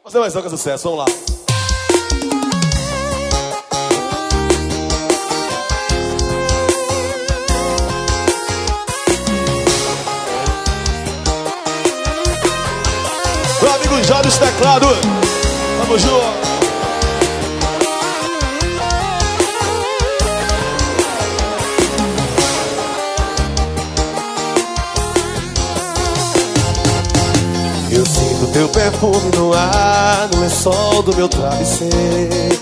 Fazer mais um com sucesso, vamos lá. Meu amigo Jorge dos Teclados, vamos junto. Eu sinto teu perfume no ar, no lençol do meu travesseiro.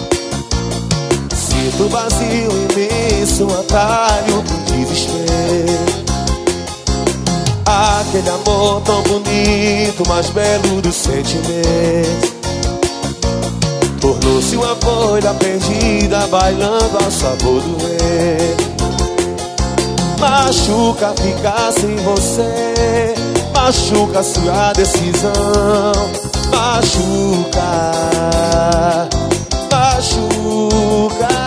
Sinto vazio imenso, um atalho pro desespero. Aquele amor tão bonito, mais belo dos sentimentos, tornou-se uma folha perdida, bailando ao sabor do vento. Machuca ficar sem você, machuca sua decisão. Machuca, machuca,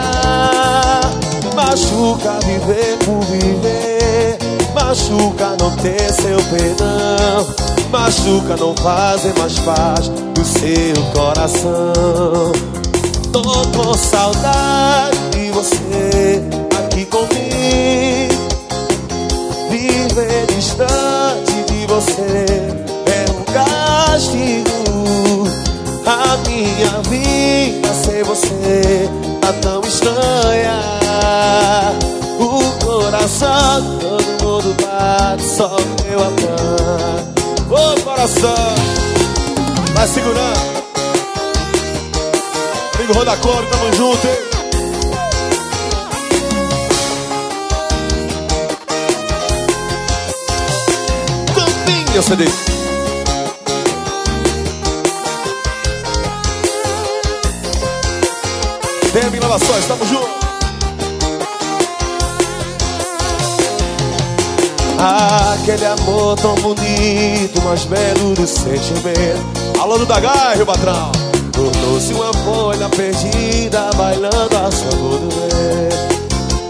machuca viver por viver. Machuca não ter seu perdão. Machuca não fazer mais parte do seu coração. Tô com saudade de você aqui comigo. Viver distante de você é um castigo. A minha vida sem você tá tão estranha. O coração, todo mundo bate, só meu amor. Ô coração, vai segurando. Amigo Rodacore, tamo junto, hein? Tampinha CD. DM Lavações, tamo junto. Aquele amor tão bonito, mais belo do sentimento. Alô do Dagai, Rio Patrão. Tornou-se uma folha perdida, bailando ao sabor do vento.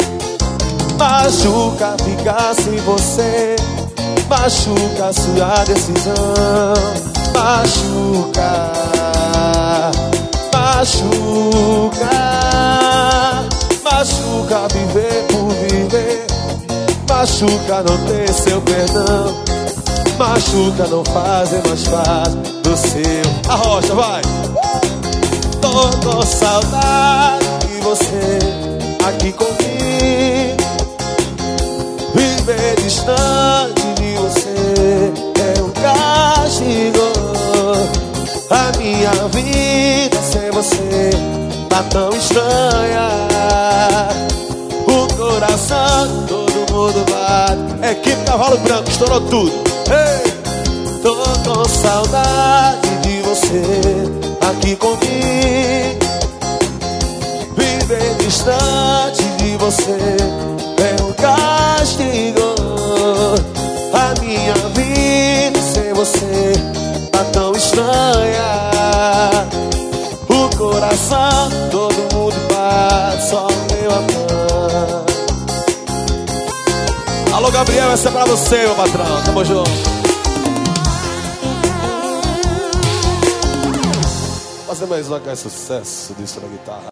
Machuca ficar sem você, machuca sua decisão. Machuca, machuca, machuca viver por viver. Machuca não ter seu perdão. Machuca não fazer mais parte do seu. A rocha, vai! Tô com saudade de você aqui comigo. Viver distante de você é um castigo. A minha vida sem você tá tão estranha. O coração, todo mundo bate. Equipe Cavalo Branco, estourou tudo. Ei! Tô com saudade de você aqui comigo. Viver distante de você é um castigo. A minha vida sem você tá tão estranha. O coração, todo mundo bate, só meu amor. Alô Gabriel, essa é pra você, meu patrão, tamo junto. Fazer mais uma que é sucesso disso na guitarra.